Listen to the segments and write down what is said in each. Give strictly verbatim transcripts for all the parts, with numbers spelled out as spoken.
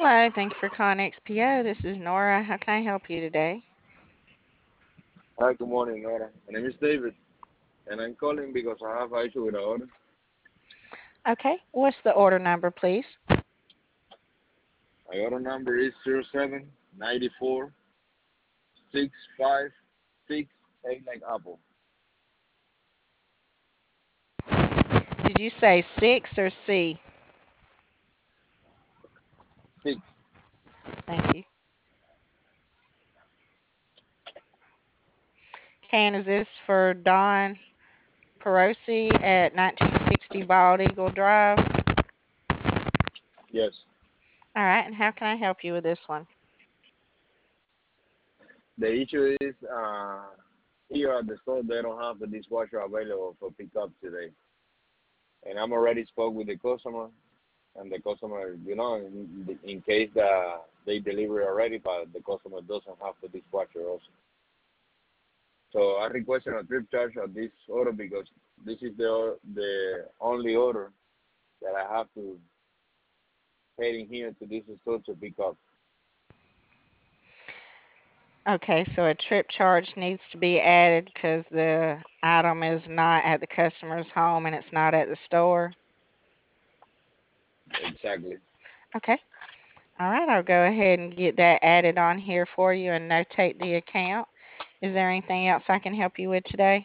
Hello, thank you for calling X P O. This is Nora. How can I help you today? Hi, good morning, Nora. My name is David, and I'm calling because I have an issue with the order. Okay, what's the order number, please? My order number is zero seven nine four six five six eight like Apple. Did you say six or C? Six. Thank you. Okay, and is this for Don Perosi at nineteen sixty Bald Eagle Drive? Yes. All right, and how can I help you with this one? The issue is uh, here at the store they don't have the dishwasher available for pickup today, and I'm already spoke with the customer, and the customer, you know, in, in case that they deliver already, but the customer doesn't have the dishwasher also. So I requested a trip charge on this order because this is the the only order that I have to head in here to this store to pick up. Okay, so a trip charge needs to be added because the item is not at the customer's home and it's not at the store. Exactly. Okay, all right, I'll go ahead and get that added on here for you and notate the account. Is there anything else I can help you with today?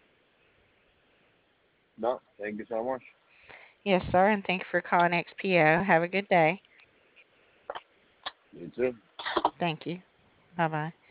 No, thank you so much. Yes, sir, and thank you for calling X P O. Have a good day. You too. Thank you. Bye bye.